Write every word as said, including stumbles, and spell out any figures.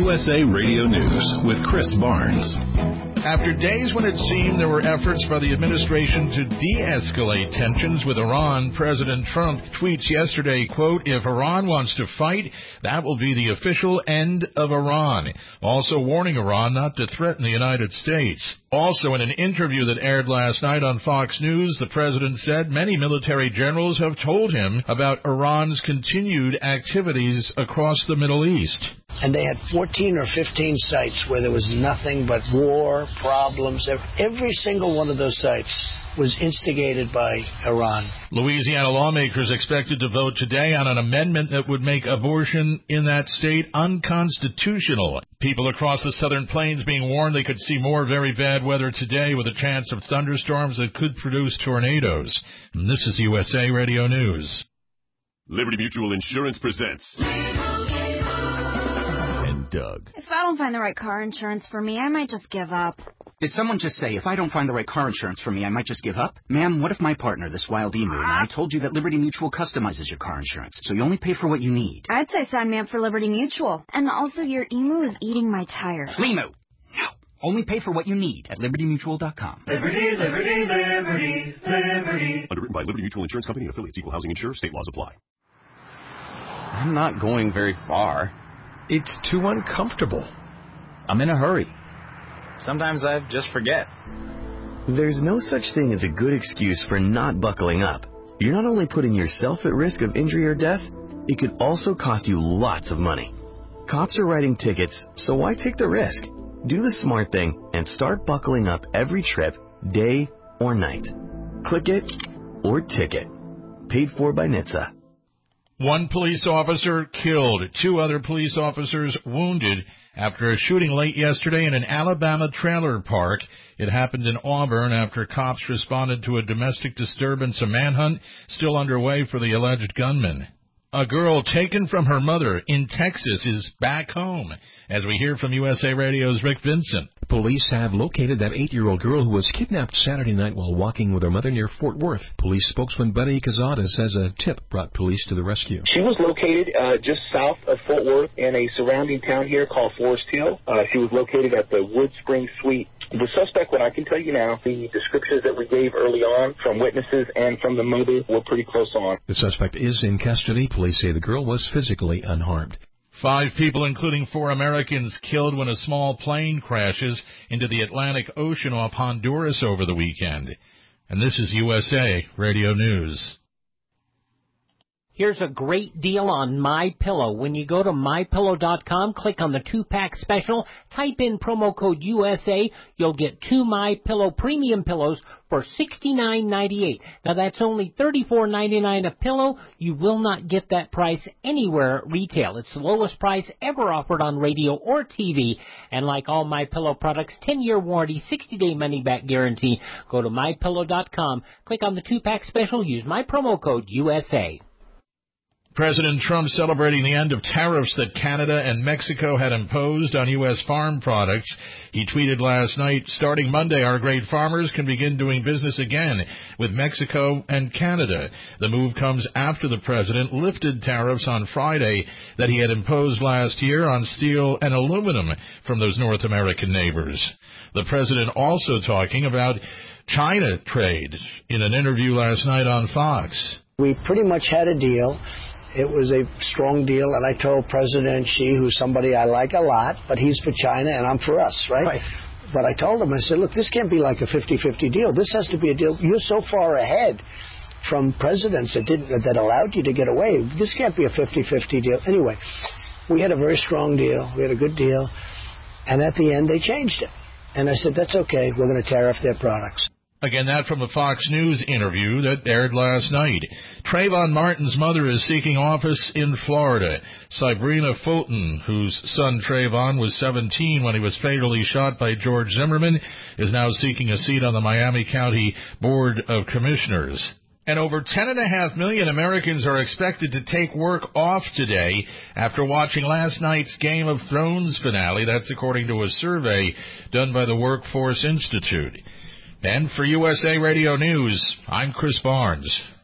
U S A Radio News with Chris Barnes. After days when it seemed there were efforts by the administration to de-escalate tensions with Iran, President Trump tweets yesterday, quote, "If Iran wants to fight, that will be the official end of Iran," also warning Iran not to threaten the United States. Also, in an interview that aired last night on Fox News, the president said many military generals have told him about Iran's continued activities across the Middle East. And they had fourteen or fifteen sites where there was nothing but war, problems. Every single one of those sites was instigated by Iran. Louisiana lawmakers expected to vote today on an amendment that would make abortion in that state unconstitutional. People across the southern plains being warned they could see more very bad weather today with a chance of thunderstorms that could produce tornadoes. And this is U S A Radio News. Liberty Mutual Insurance presents... Doug. If I don't find the right car insurance for me, I might just give up. Did someone just say, if I don't find the right car insurance for me, I might just give up? Ma'am, what if my partner, this wild emu, and I told you that Liberty Mutual customizes your car insurance, so you only pay for what you need? I'd say sign me up for Liberty Mutual. And also, your emu is eating my tires. Limu! No. Only pay for what you need at liberty mutual dot com. Liberty, Liberty, Liberty, Liberty. Underwritten by Liberty Mutual Insurance Company and affiliates. Equal housing insurer. State laws apply. I'm not going very far. It's too uncomfortable. I'm in a hurry. Sometimes I just forget. There's no such thing as a good excuse for not buckling up. You're not only putting yourself at risk of injury or death, it could also cost you lots of money. Cops are writing tickets, so why take the risk? Do the smart thing and start buckling up every trip, day or night. Click it or ticket. Paid for by N H T S A. One police officer killed, two other police officers wounded after a shooting late yesterday in an Alabama trailer park. It happened in Auburn after cops responded to a domestic disturbance. A manhunt still underway for the alleged gunman. A girl taken from her mother in Texas is back home, as we hear from U S A Radio's Rick Vincent. Police have located that eight-year-old girl who was kidnapped Saturday night while walking with her mother near Fort Worth. Police spokesman Buddy Quezada says a tip brought police to the rescue. She was located uh, just south of Fort Worth in a surrounding town here called Forest Hill. Uh, she was located at the Wood Spring Suite. The suspect, what I can tell you now, the descriptions that we gave early on from witnesses and from the mother were pretty close on. The suspect is in custody. Police say the girl was physically unharmed. Five people, including four Americans, killed when a small plane crashes into the Atlantic Ocean off Honduras over the weekend. And this is U S A Radio News. Here's a great deal on MyPillow. When you go to my pillow dot com, click on the two-pack special, type in promo code U S A, you'll get two MyPillow premium pillows for sixty-nine ninety-eight. Now that's only thirty-four ninety-nine a pillow. You will not get that price anywhere at retail. It's the lowest price ever offered on radio or T V. And like all MyPillow products, ten-year warranty, sixty-day money-back guarantee. Go to my pillow dot com, click on the two-pack special, use my promo code U S A. President Trump celebrating the end of tariffs that Canada and Mexico had imposed on U S farm products. He tweeted last night, "Starting Monday, our great farmers can begin doing business again with Mexico and Canada." The move comes after the president lifted tariffs on Friday that he had imposed last year on steel and aluminum from those North American neighbors. The president also talking about China trade in an interview last night on Fox. We pretty much had a deal. It was a strong deal, and I told President Xi, who's somebody I like a lot, but he's for China and I'm for us, right? Right. But I told him, I said, look, this can't be like a fifty-fifty deal. This has to be a deal. You're so far ahead from presidents that didn't that allowed you to get away. This can't be a fifty-fifty deal. Anyway, we had a very strong deal. We had a good deal. And at the end, they changed it. And I said, that's okay. We're going to tariff their products. Again, that from a Fox News interview that aired last night. Trayvon Martin's mother is seeking office in Florida. Sabrina Fulton, whose son Trayvon was seventeen when he was fatally shot by George Zimmerman, is now seeking a seat on the Miami County Board of Commissioners. And over ten and a half million Americans are expected to take work off today after watching last night's Game of Thrones finale. That's according to a survey done by the Workforce Institute. And for U S A Radio News, I'm Chris Barnes.